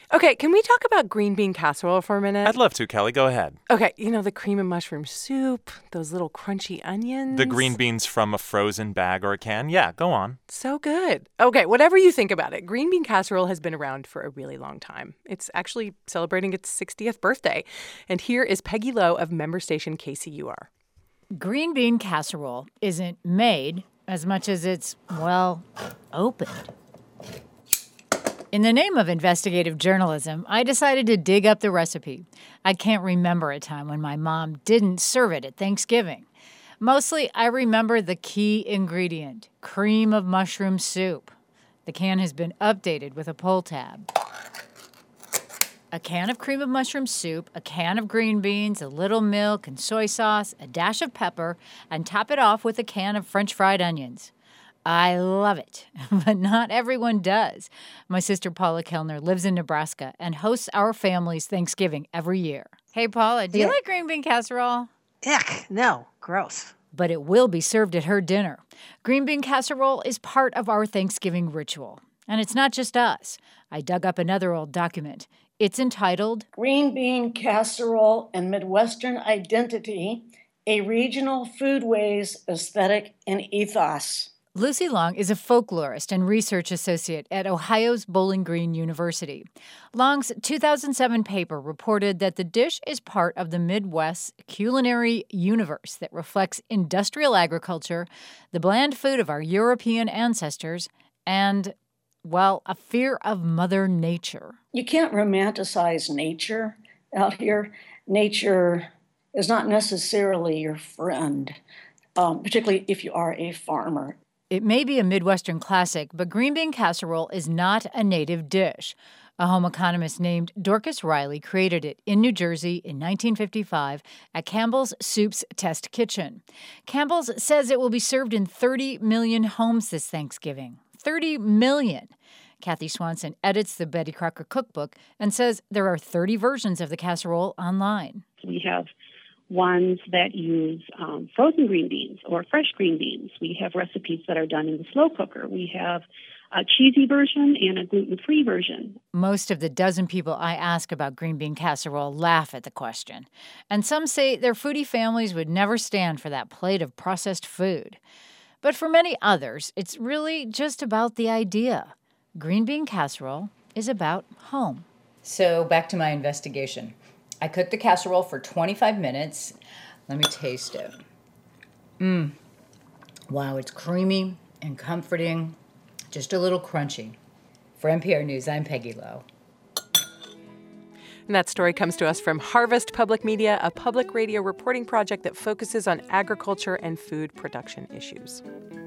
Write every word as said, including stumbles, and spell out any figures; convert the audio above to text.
Okay, can we talk about green bean casserole for a minute? I'd love to, Kelly. Go ahead. Okay, you know, the cream and mushroom soup, those little crunchy onions. The green beans from a frozen bag or a can? Yeah, go on. So good. Okay, whatever you think about it, green bean casserole has been around for a really long time. It's actually celebrating its sixtieth birthday. And here is Peggy Lowe of member station K C U R. Green bean casserole isn't made as much as it's, well, opened. In the name of investigative journalism, I decided to dig up the recipe. I can't remember a time when my mom didn't serve it at Thanksgiving. Mostly, I remember the key ingredient, cream of mushroom soup. The can has been updated with a pull tab. A can of cream of mushroom soup, a can of green beans, a little milk and soy sauce, a dash of pepper, and top it off with a can of French fried onions. I love it, but not everyone does. My sister Paula Kellner lives in Nebraska and hosts our family's Thanksgiving every year. Hey, Paula, do you Yeah. like green bean casserole? Ick, no, gross. But it will be served at her dinner. Green bean casserole is part of our Thanksgiving ritual. And it's not just us. I dug up another old document. It's entitled Green Bean Casserole and Midwestern Identity, a Regional Foodways Aesthetic and Ethos. Lucy Long is a folklorist and research associate at Ohio's Bowling Green University. Long's two thousand seven paper reported that the dish is part of the Midwest's culinary universe that reflects industrial agriculture, the bland food of our European ancestors, and, well, a fear of Mother Nature. You can't romanticize nature out here. Nature is not necessarily your friend, um, particularly if you are a farmer. It may be a Midwestern classic, but green bean casserole is not a native dish. A home economist named Dorcas Riley created it in New Jersey in nineteen fifty-five at Campbell's Soup's Test Kitchen. Campbell's says it will be served in thirty million homes this Thanksgiving. thirty million! Kathy Swanson edits the Betty Crocker cookbook and says there are thirty versions of the casserole online. We have ones that use um, frozen green beans or fresh green beans. We have recipes that are done in the slow cooker. We have a cheesy version and a gluten-free version. Most of the dozen people I ask about green bean casserole laugh at the question. And some say their foodie families would never stand for that plate of processed food. But for many others, it's really just about the idea. Green bean casserole is about home. So back to my investigation. I cooked the casserole for twenty-five minutes. Let me taste it. Mmm. Wow, it's creamy and comforting, just a little crunchy. For N P R News, I'm Peggy Lowe. And that story comes to us from Harvest Public Media, a public radio reporting project that focuses on agriculture and food production issues.